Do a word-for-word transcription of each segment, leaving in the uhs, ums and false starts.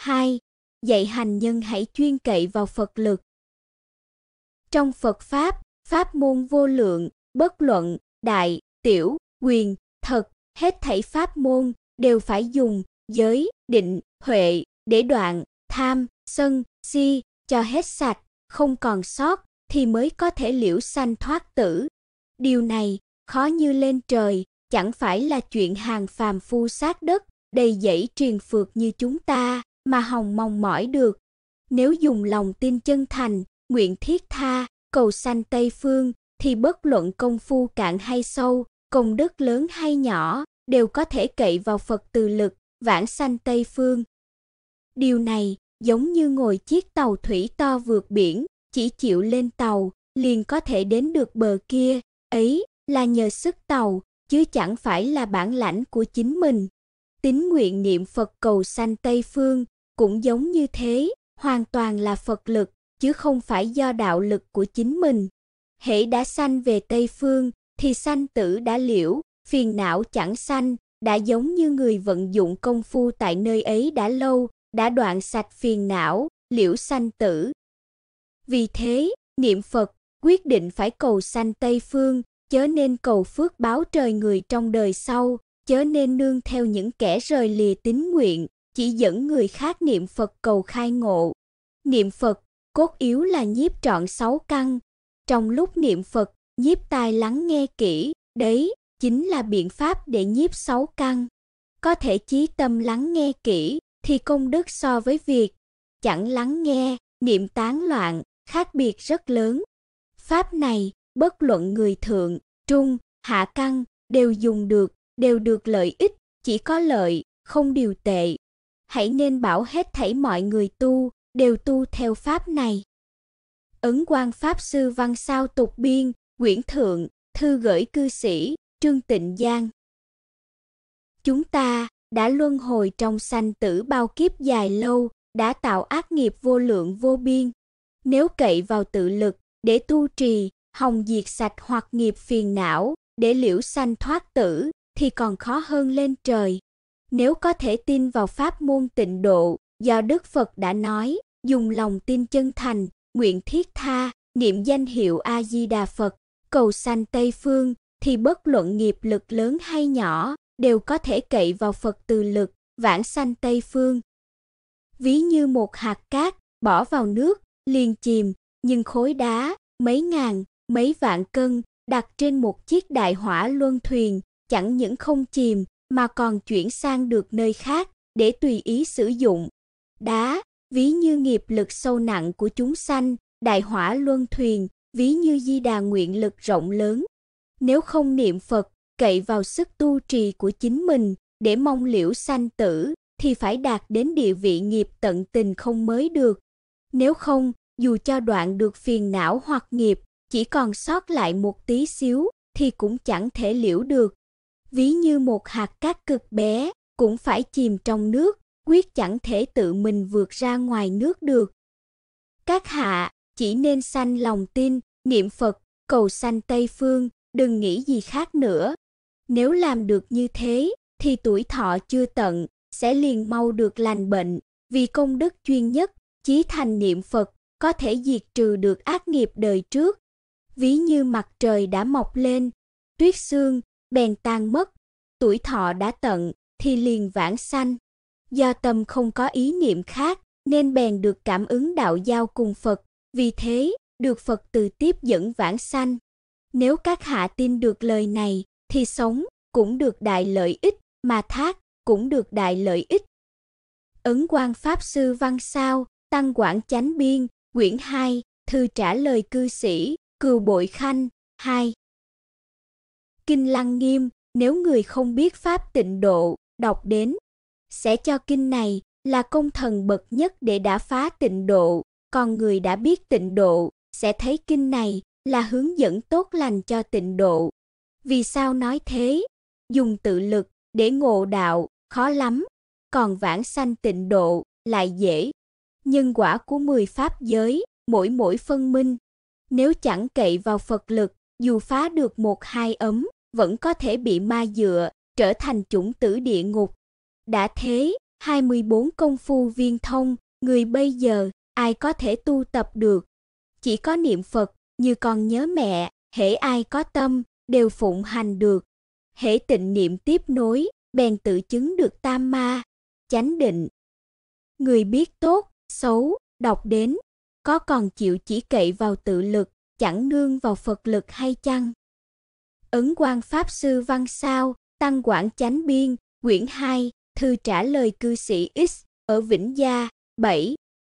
hai. Dạy hành nhân hãy chuyên cậy vào Phật lực. Trong Phật Pháp, pháp môn vô lượng, bất luận, đại, tiểu, quyền, thật, hết thảy pháp môn, đều phải dùng, giới, định, huệ, để đoạn, tham, sân, si, cho hết sạch, không còn sót, thì mới có thể liễu sanh thoát tử. Điều này, khó như lên trời, chẳng phải là chuyện hàng phàm phu sát đất, đầy dẫy triền phược như chúng ta, mà hòng mong mỏi được. Nếu dùng lòng tin chân thành, nguyện thiết tha, cầu sanh Tây Phương, thì bất luận công phu cạn hay sâu, công đức lớn hay nhỏ, đều có thể cậy vào Phật từ lực, vãng sanh Tây Phương. Điều này, giống như ngồi chiếc tàu thủy to vượt biển, chỉ chịu lên tàu, liền có thể đến được bờ kia, ấy là nhờ sức tàu, chứ chẳng phải là bản lãnh của chính mình. Tín nguyện niệm Phật cầu sanh Tây Phương, cũng giống như thế, hoàn toàn là Phật lực, chứ không phải do đạo lực của chính mình. Hễ đã sanh về Tây Phương, thì sanh tử đã liễu, phiền não chẳng sanh, đã giống như người vận dụng công phu tại nơi ấy đã lâu, đã đoạn sạch phiền não, liễu sanh tử. Vì thế, niệm Phật, quyết định phải cầu sanh Tây Phương, chớ nên cầu phước báo trời người trong đời sau, chớ nên nương theo những kẻ rời lìa tín nguyện, chỉ dẫn người khác niệm Phật cầu khai ngộ. Niệm Phật, cốt yếu là nhiếp trọn sáu căn. Trong lúc niệm Phật, nhiếp tai lắng nghe kỹ, đấy chính là biện pháp để nhiếp sáu căn. Có thể chí tâm lắng nghe kỹ, thì công đức so với việc chẳng lắng nghe, niệm tán loạn, khác biệt rất lớn. Pháp này, bất luận người thượng, trung, hạ căn, đều dùng được, đều được lợi ích, chỉ có lợi, không điều tệ. Hãy nên bảo hết thảy mọi người tu, đều tu theo pháp này. Ấn Quang Pháp Sư Văn Sao Tục Biên, quyển thượng, thư gửi cư sĩ, Trương Tịnh Giang. Chúng ta đã luân hồi trong sanh tử bao kiếp dài lâu, đã tạo ác nghiệp vô lượng vô biên. Nếu cậy vào tự lực để tu trì, hòng diệt sạch hoặc nghiệp phiền não, để liễu sanh thoát tử, thì còn khó hơn lên trời. Nếu có thể tin vào pháp môn tịnh độ, do Đức Phật đã nói, dùng lòng tin chân thành, nguyện thiết tha, niệm danh hiệu A-di-đà Phật, cầu sanh Tây Phương, thì bất luận nghiệp lực lớn hay nhỏ, đều có thể cậy vào Phật từ lực, vãng sanh Tây Phương. Ví như một hạt cát, bỏ vào nước, liền chìm, nhưng khối đá, mấy ngàn, mấy vạn cân, đặt trên một chiếc đại hỏa luân thuyền, chẳng những không chìm, mà còn chuyển sang được nơi khác, để tùy ý sử dụng. Đá, ví như nghiệp lực sâu nặng của chúng sanh, đại hỏa luân thuyền, ví như di đà nguyện lực rộng lớn. Nếu không niệm Phật, cậy vào sức tu trì của chính mình, để mong liễu sanh tử, thì phải đạt đến địa vị nghiệp tận tình không mới được. Nếu không, dù cho đoạn được phiền não hoặc nghiệp, chỉ còn sót lại một tí xíu, thì cũng chẳng thể liễu được. Ví như một hạt cát cực bé, cũng phải chìm trong nước, quyết chẳng thể tự mình vượt ra ngoài nước được. Các hạ, chỉ nên sanh lòng tin, niệm Phật, cầu sanh Tây Phương, đừng nghĩ gì khác nữa. Nếu làm được như thế, thì tuổi thọ chưa tận, sẽ liền mau được lành bệnh, vì công đức chuyên nhất, chí thành niệm Phật, có thể diệt trừ được ác nghiệp đời trước. Ví như mặt trời đã mọc lên, tuyết sương, bèn tan mất, tuổi thọ đã tận, thì liền vãng sanh. Do tâm không có ý niệm khác, nên bèn được cảm ứng đạo giao cùng Phật, vì thế, được Phật từ tiếp dẫn vãng sanh. Nếu các hạ tin được lời này, thì sống, cũng được đại lợi ích, mà thác, cũng được đại lợi ích. Ấn Quang Pháp Sư Văn Sao, Tăng Quảng Chánh Biên, quyển hai, thư trả lời cư sĩ, Cừu Bội Khanh, hai. Kinh Lăng Nghiêm, nếu người không biết pháp tịnh độ, đọc đến, sẽ cho kinh này là công thần bậc nhất để đã phá tịnh độ, còn người đã biết tịnh độ, sẽ thấy kinh này là hướng dẫn tốt lành cho tịnh độ. Vì sao nói thế? Dùng tự lực để ngộ đạo, khó lắm, còn vãng sanh tịnh độ lại dễ. Nhân quả của mười pháp giới, mỗi mỗi phân minh. Nếu chẳng cậy vào Phật lực, dù phá được một hai ấm, vẫn có thể bị ma dựa, trở thành chủng tử địa ngục. Đã thế, hai mươi bốn công phu viên thông, người bây giờ, ai có thể tu tập được. Chỉ có niệm Phật, như con nhớ mẹ, hễ ai có tâm, đều phụng hành được. Hễ tịnh niệm tiếp nối, bèn tự chứng được tam ma, chánh định. Người biết tốt, xấu, đọc đến, có còn chịu chỉ cậy vào tự lực, chẳng nương vào Phật lực hay chăng? Ấn Quang Pháp Sư Văn Sao, Tăng Quảng Chánh Biên, quyển hai, thư trả lời cư sĩ X, ở Vĩnh Gia, bảy.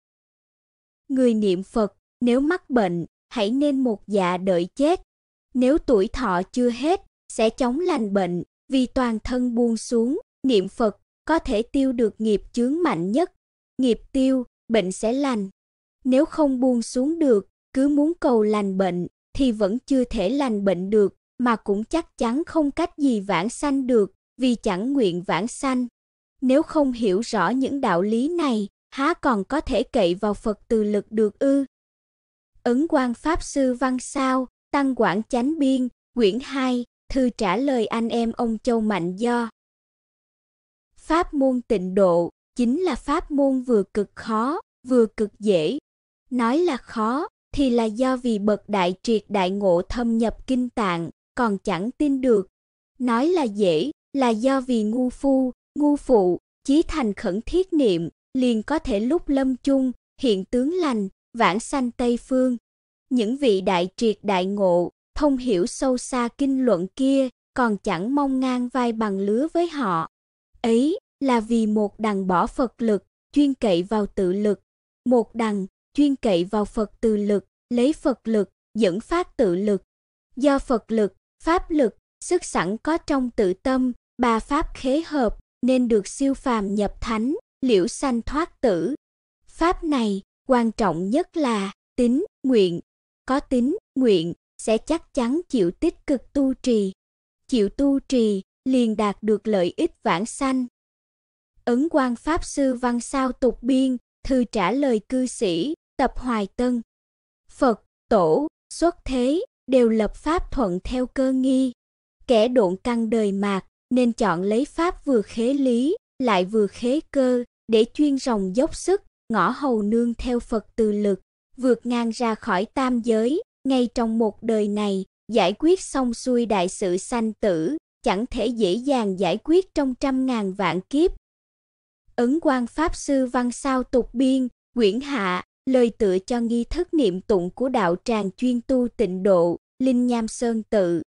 Người niệm Phật, nếu mắc bệnh, hãy nên một dạ đợi chết. Nếu tuổi thọ chưa hết, sẽ chóng lành bệnh, vì toàn thân buông xuống, niệm Phật, có thể tiêu được nghiệp chướng mạnh nhất. Nghiệp tiêu, bệnh sẽ lành. Nếu không buông xuống được, cứ muốn cầu lành bệnh, thì vẫn chưa thể lành bệnh được, mà cũng chắc chắn không cách gì vãng sanh được, vì chẳng nguyện vãng sanh. Nếu không hiểu rõ những đạo lý này, há còn có thể cậy vào Phật từ lực được ư? Ấn Quang Pháp Sư Văn Sao, Tăng Quảng Chánh Biên, quyển hai, thư trả lời anh em ông Châu Mạnh Do. Pháp môn tịnh độ, chính là pháp môn vừa cực khó, vừa cực dễ. Nói là khó, thì là do vì bậc đại triệt đại ngộ thâm nhập kinh tạng, còn chẳng tin được. Nói là dễ, là do vì ngu phu, ngu phụ, chí thành khẩn thiết niệm, liền có thể lúc lâm chung, hiện tướng lành, vãng sanh Tây Phương. Những vị đại triệt đại ngộ, thông hiểu sâu xa kinh luận kia, còn chẳng mong ngang vai bằng lứa với họ. Ấy là vì một đằng bỏ Phật lực, chuyên cậy vào tự lực. Một đằng, chuyên cậy vào Phật từ lực, lấy Phật lực, dẫn phát tự lực. Do Phật lực, Pháp lực, sức sẵn có trong tự tâm, ba pháp khế hợp, nên được siêu phàm nhập thánh, liễu sanh thoát tử. Pháp này, quan trọng nhất là tín, nguyện. Có tín, nguyện, sẽ chắc chắn chịu tích cực tu trì. Chịu tu trì, liền đạt được lợi ích vãng sanh. Ấn Quang Pháp Sư Văn Sao tục biên, thư trả lời cư sĩ, tập Hoài Tân. Phật, Tổ, xuất thế, đều lập pháp thuận theo cơ nghi. Kẻ độn căn đời mạt, nên chọn lấy pháp vừa khế lý, lại vừa khế cơ, để chuyên ròng dốc sức, ngõ hầu nương theo Phật từ lực, vượt ngang ra khỏi tam giới, ngay trong một đời này, giải quyết xong xuôi đại sự sanh tử, chẳng thể dễ dàng giải quyết trong trăm ngàn vạn kiếp. Ấn Quang Pháp Sư Văn Sao tục biên, quyển hạ, lời tựa cho nghi thức niệm tụng của đạo tràng chuyên tu tịnh độ, Linh Nham Sơn Tự.